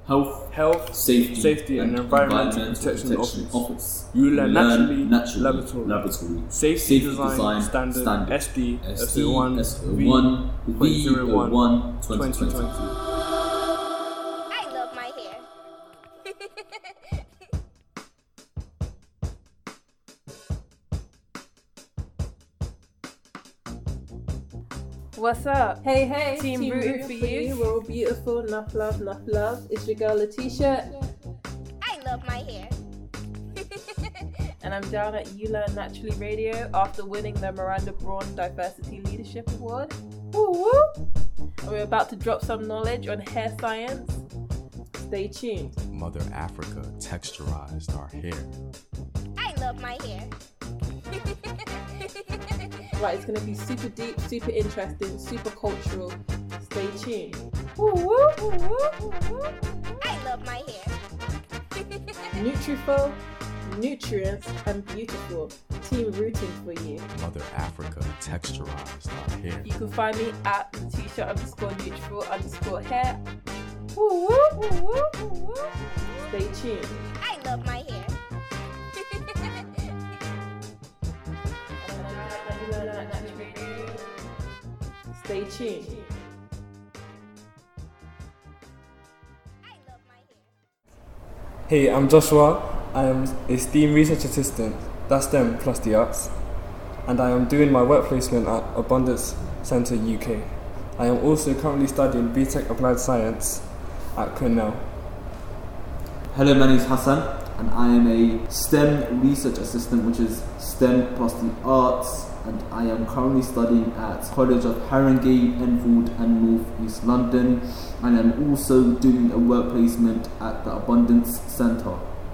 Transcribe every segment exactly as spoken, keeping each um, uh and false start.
Health, Health, Safety, Safety and, and Environmental, Environmental Protection, Protection Office. Office. You will learn naturally, naturally laboratory, laboratory. Safety, Safety Design, Design Standard, Standard S D, S S D O one, S O one, V zero one, twenty twenty. I love my hair. What's up? Hey, hey, Team rooting for you. We're all beautiful. Enough love, enough love. It's your girl Letitia. I love my hair. And I'm down at You Learn Naturally Radio after winning the Miranda Braun Diversity Leadership Award. Woo woo! And we're about to drop some knowledge on hair science. Stay tuned. Mother Africa texturized our hair. I love my hair. Right, it's gonna be super deep, super interesting, super cultural. Stay tuned. Woo woo! Woo woo! Woo woo! I love my hair. Nutriful, nutrients, and beautiful. Team rooting for you. Mother Africa texturized our hair. You can find me at Letitia underscore neutral underscore hair. Woo woo! Woo woo! Woo woo! Stay tuned. I love my hair. Stay tuned. I love my hair. Hey, I'm Joshua. I am a STEAM research assistant. That's STEM plus the arts. And I am doing my work placement at Abundance Centre U K. I am also currently studying B Tech Applied Science at Cornell. Hello, my name is Hassan, and I am a STEM research assistant, which is STEM plus the arts, and I am currently studying at College of Haringey, Enfield and North East London, and I'm also doing a work placement at the Abundance Centre.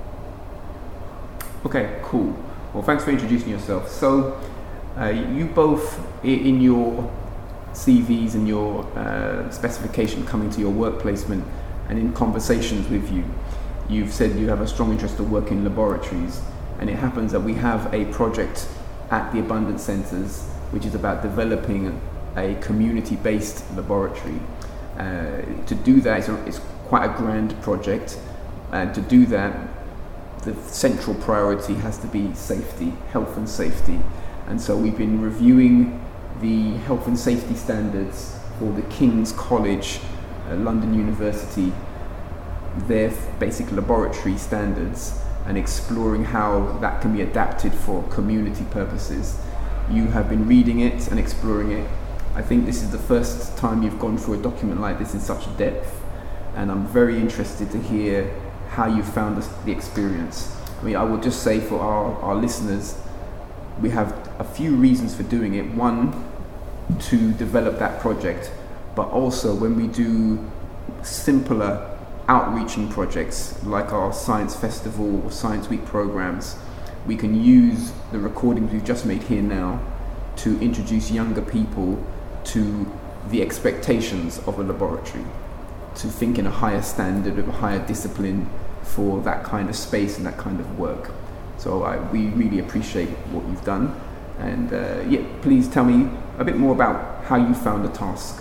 Okay, cool. Well, thanks for introducing yourself. So, uh, you both, i- in your C Vs and your uh, specification coming to your work placement and in conversations with you, you've said you have a strong interest to work in laboratories, and it happens that we have a project at the Abundance Centres which is about developing a community-based laboratory. Uh, to do that, it's, a, it's quite a grand project, and to do that, the central priority has to be safety, health and safety. And so we've been reviewing the health and safety standards for the King's College, uh, London University, their basic laboratory standards, and exploring how that can be adapted for community purposes. You have been reading it and exploring it. I think this is the first time you've gone through a document like this in such depth, and I'm very interested to hear how you found the, the experience. I mean, I will just say for our, our listeners, we have a few reasons for doing it. One, to develop that project, but also when we do simpler outreaching projects like our Science Festival or Science Week programs, we can use the recordings we've just made here now to introduce younger people to the expectations of a laboratory, to think in a higher standard, of a higher discipline for that kind of space and that kind of work. So I, we really appreciate what you've done, and uh, yeah, please tell me a bit more about how you found the task.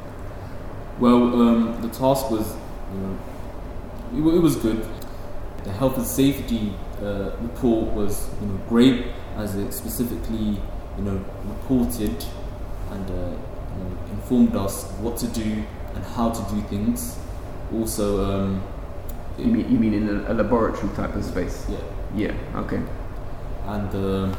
Well, um, the task was, you know, it, wa- it was good. The health and safety uh, report was, you know, great, as it specifically, you know, reported and uh, you know, informed us what to do and how to do things. Also, um, You mean, you mean in a, a laboratory type of space? yeah, Yeah, okay. and um,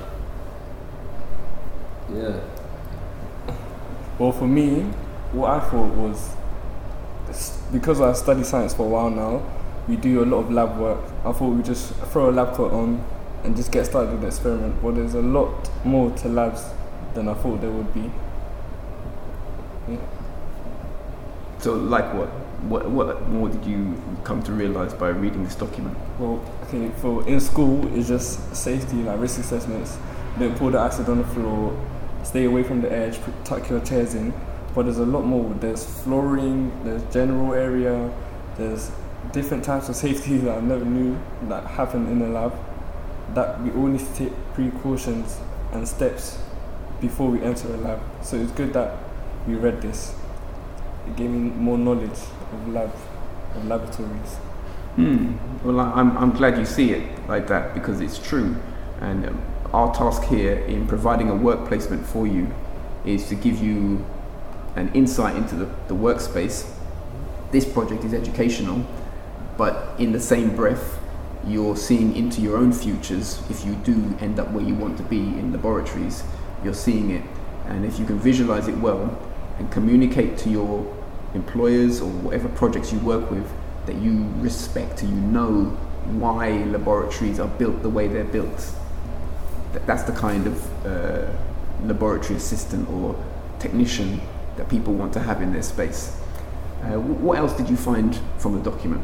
yeah. Well, for me, what I thought was, s- because I study science for a while now, we do a lot of lab work. I thought we'd just throw a lab coat on and just get started with the experiment. Well, there's a lot more to labs than I thought there would be. Yeah. So, like what? What what more did you come to realize by reading this document? Well, okay, for in school, it's just safety, like risk assessments. Don't pour the acid on the floor, stay away from the edge, put, tuck your chairs in. But there's a lot more. There's flooring, there's general area, there's different types of safety that I never knew that happen in the lab, that we all need to take precautions and steps before we enter a lab. So it's good that we read this. It gave me more knowledge of lab. of laboratories. Hmm. Well, I- I'm, I'm glad you see it like that, because it's true. And um, our task here in providing a work placement for you is to give you an insight into the, the workspace. This project is educational, but in the same breath, you're seeing into your own futures. If you do end up where you want to be in laboratories, you're seeing it. And if you can visualize it well and communicate to your employers or whatever projects you work with that you respect and you know why laboratories are built the way they're built, that, that's the kind of uh, laboratory assistant or technician that people want to have in their space. Uh, what else did you find from the document?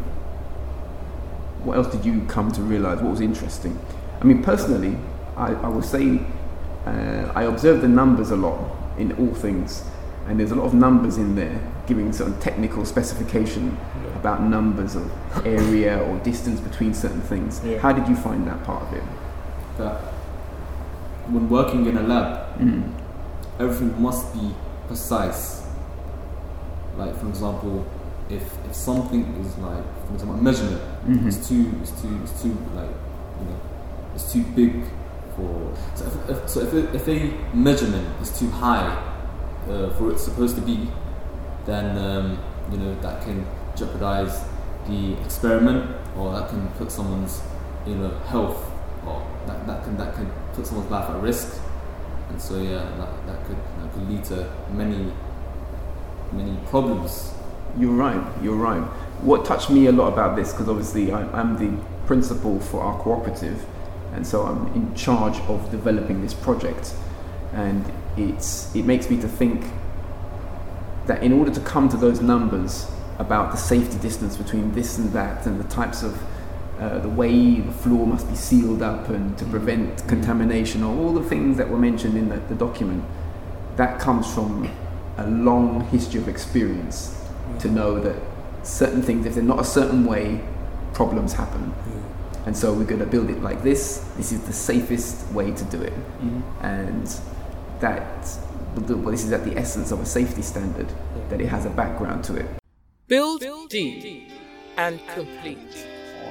What else did you come to realize? What was interesting? I mean, personally, I, I would say uh, I observed the numbers a lot in all things, and there's a lot of numbers in there giving certain technical specification about numbers of area or distance between certain things. Yeah. How did you find that part of it? That when working in a lab, Mm. everything must be precise. Like, for example, if, if something is like, for example, a measurement, Mhm. it's too, it's too, it's too like, you know, it's too big for. So if, if, so if, a, if a measurement is too high uh, for it's supposed to be, then um, you know that can jeopardize the experiment, or that can put someone's, you know, health, or that, that can that can put someone's life at risk. And so yeah, that, that could that could lead to many many problems. You're right, you're right. What touched me a lot about this, because obviously I, I'm the principal for our cooperative, and so I'm in charge of developing this project, and it's it makes me to think that in order to come to those numbers about the safety distance between this and that, and the types of uh, the way the floor must be sealed up and to prevent contamination, or all the things that were mentioned in the, the document, that comes from a long history of experience to know that certain things, if they're not a certain way, problems happen. And so we're going to build it like this. This is the safest way to do it. Mm-hmm. And that, well, this is at the essence of a safety standard, that it has a background to it. Build deep and complete.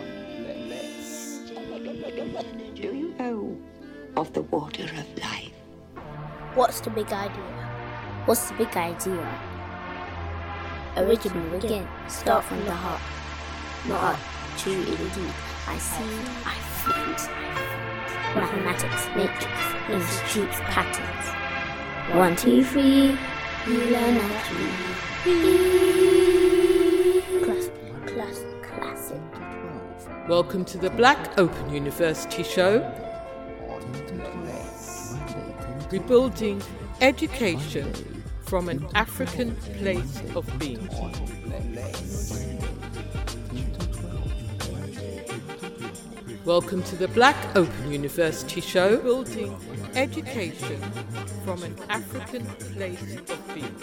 Do you know of the water of life? What's the big idea? What's the big idea? Original again, start from the heart. Not true indeed. I see, I feel. Mathematics, matrix, institutes, patterns. One, two, three, you learn how to read. Class, class, classic. Welcome to the Black Open University Show. Rebuilding education from an African place of being. Welcome to the Black Open University Show. Building education from an African place of being.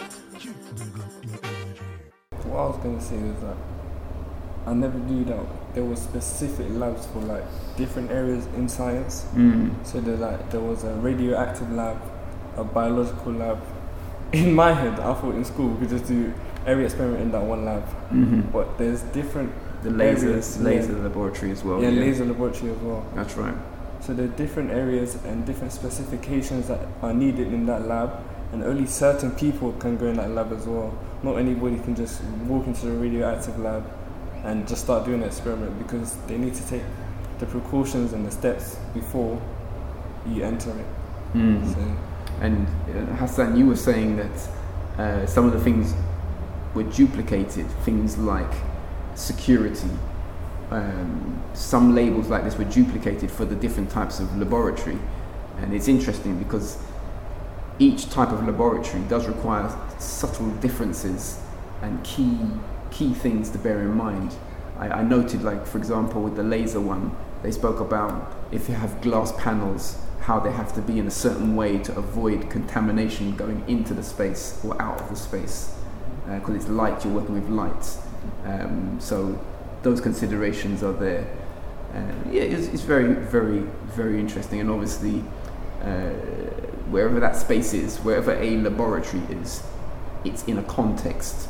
What I was going to say is that I never knew that there were specific labs for like different areas in science. Mm. So there like there was a radioactive lab, a biological lab. In my head, I thought in school we could just do every experiment in that one lab. Mm-hmm. But there's different The laser, areas, laser yeah. laboratory as well. Yeah, laser laboratory as well. That's right. So there are different areas and different specifications that are needed in that lab, and only certain people can go in that lab as well. Not anybody can just walk into the radioactive lab and just start doing an experiment, because they need to take the precautions and the steps before you enter it. Mm. So, And uh, Hassan, you were saying that uh, some of the things were duplicated, things like security. Um, some labels like this were duplicated for the different types of laboratory. And it's interesting because each type of laboratory does require subtle differences and key key things to bear in mind. I, I noted, like, for example, with the laser one, they spoke about if you have glass panels, how they have to be in a certain way to avoid contamination going into the space or out of the space, because uh, it's light, you're working with light. Um, so those considerations are there. Uh, yeah, it's, it's very, very, very interesting, and obviously uh, wherever that space is, wherever a laboratory is, it's in a context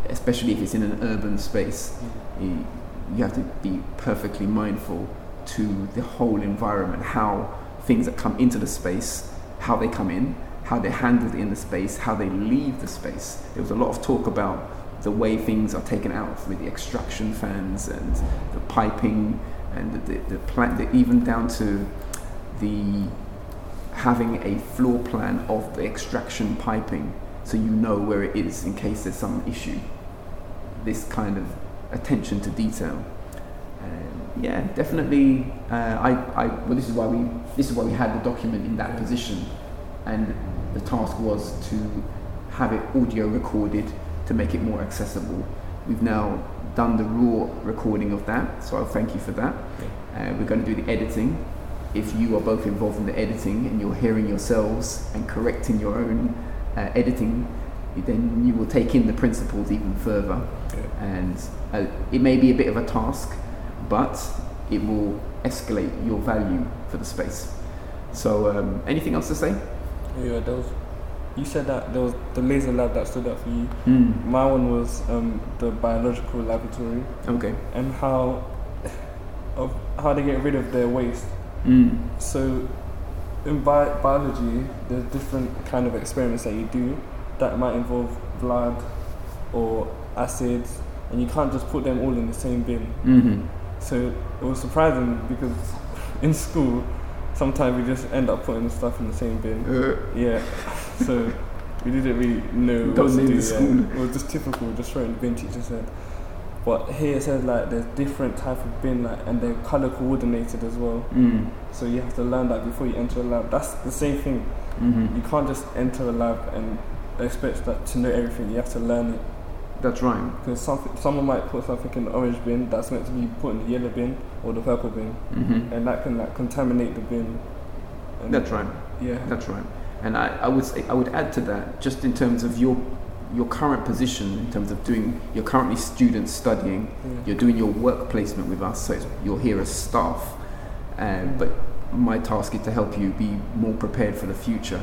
especially if it's in an urban space, you, you have to be perfectly mindful to the whole environment, how things that come into the space, how they come in, how they're handled in the space, how they leave the space. There was a lot of talk about the way things are taken out with the extraction fans and the piping and the, the, the plant, the, even down to the having a floor plan of the extraction piping so you know where it is in case there's some issue. This kind of attention to detail. Um, yeah, definitely. Uh, I, I, well, this is why we, this is why we had the document in that position, and the task was to have it audio recorded to make it more accessible. We've now done the raw recording of that, so I'll thank you for that. Uh, we're going to do the editing. If you are both involved in the editing and you're hearing yourselves and correcting your own uh, editing, then you will take in the principles even further. Okay. And uh, it may be a bit of a task, but it will escalate your value for the space. So um, anything else to say? Yeah, there was, you said that there was the laser lab that stood out for you. Mm. My one was um, the biological laboratory. Okay. And how of how they get rid of their waste. Mm. So in bi- biology, there's different kind of experiments that you do that might involve blood or acids, and you can't just put them all in the same bin. Mm-hmm. So it was surprising because in school, sometimes we just end up putting stuff in the same bin. Uh. Yeah. So we didn't really know Don't what to name do. the school. Yeah. It was just typical, just throw it in the bin, teacher said. But here it says like there's different type of bin, like, and they're color coordinated as well. Mm. So you have to learn that before you enter a lab. That's the same thing. Mm-hmm. You can't just enter a lab and expect that to know everything. You have to learn it. That's right. Because something, someone might put something in the orange bin that's meant to be put in the yellow bin or the purple bin, Mm-hmm. and that can like contaminate the bin. And That's right. Yeah. That's right. And I, I would say, I would add to that, just in terms of your your current position, in terms of doing, you're currently students studying, Yeah. you're doing your work placement with us, so it's, you're here as staff. Um, but my task is to help you be more prepared for the future.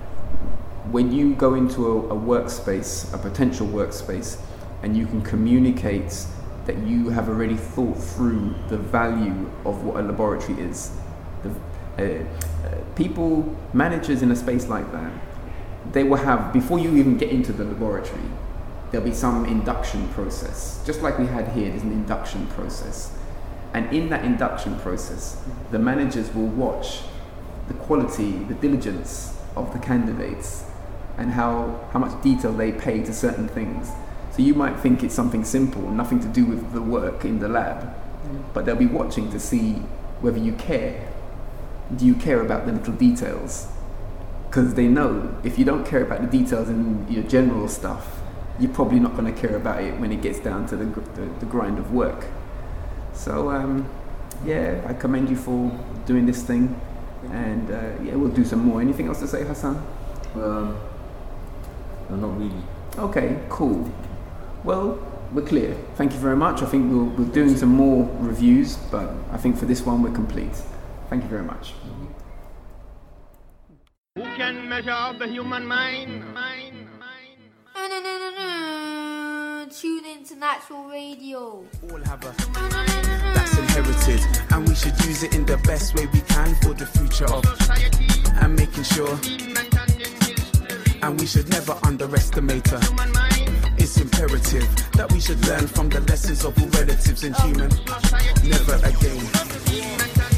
When you go into a, a workspace, a potential workspace, and you can communicate that you have already thought through the value of what a laboratory is. The, uh, uh, people, managers in a space like that, they will have, before you even get into the laboratory, there'll be some induction process. Just like we had here, there's an induction process. And in that induction process, the managers will watch the quality, the diligence of the candidates and how, how much detail they pay to certain things. So you might think it's something simple, nothing to do with the work in the lab, mm. but they'll be watching to see whether you care. Do you care about the little details? Because they know if you don't care about the details in your general stuff, you're probably not going to care about it when it gets down to the, the, the grind of work. So um, yeah, I commend you for doing this thing, and uh, yeah, we'll do some more. Anything else to say, Hassan? Um, no, not really. Okay, cool. Well, we're clear. Thank you very much. I think we'll, we're doing some more reviews, but I think for this one we're complete. Thank you very much. Who can measure the human mind? mind, mind. No, no, no, no, no. Tune into Natural Radio. All have a that's inherited, and we should use it in the best way we can for the future of society and making sure. And we should never underestimate her. It's imperative that we should learn from the lessons of all relatives and human. Never again.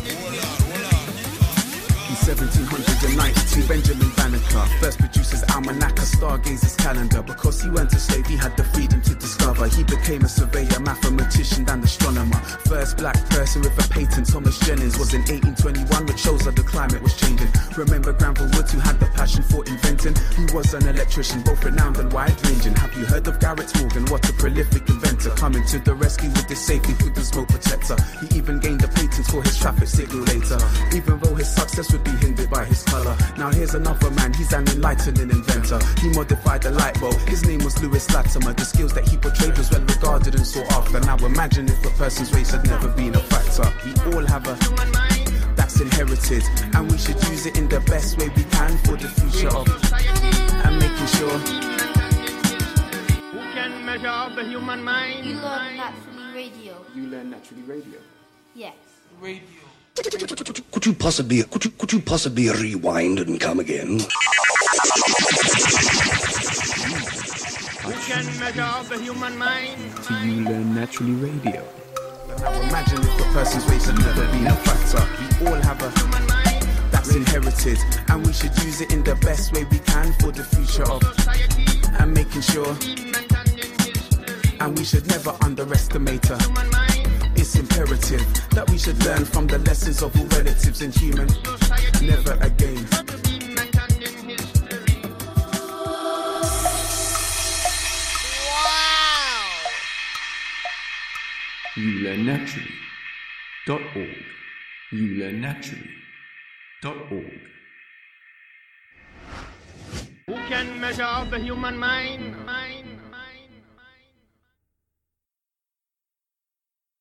seventeen ninety-two, Benjamin Banneker first produces almanac, a stargazer's calendar. Because he went to slave, he had the freedom to discover. He became a surveyor, mathematician and astronomer. First black person with a patent, Thomas Jennings, was in eighteen twenty-one, which shows that the climate was changing. Remember Granville Woods, who had the passion for inventing? He was an electrician, both renowned and wide-ranging. Have you heard of Garrett Morgan? What a prolific inventor, coming to the rescue with his safety through the smoke protector. He even gained a patent for his traffic signal later, even though his success would be hindered by his colour. Now here's another man, he's an enlightening inventor. He modified the light bulb, his name was Lewis Latimer. The skills that he portrayed was well regarded and sought after. Now imagine if a person's race had never been a factor. We all have a that's inherited, and we should use it in the best way we can for the future of and making sure. Who can measure of the human mind. You learn naturally radio. You learn naturally radio. Yes. Radio. Could you possibly could you could you possibly rewind and come again? Who can measure the human mind? To You Learn Naturally Radio. Now imagine if the person's race had never been a factor. We all have a human mind that's inherited, and we should use it in the best way we can for the future of society and making sure. And we should never underestimate her. It's imperative that we should learn from the lessons of all relatives and human. Never again. You Learn Naturally dot org. You Learn Naturally dot org. Who can measure the human mind?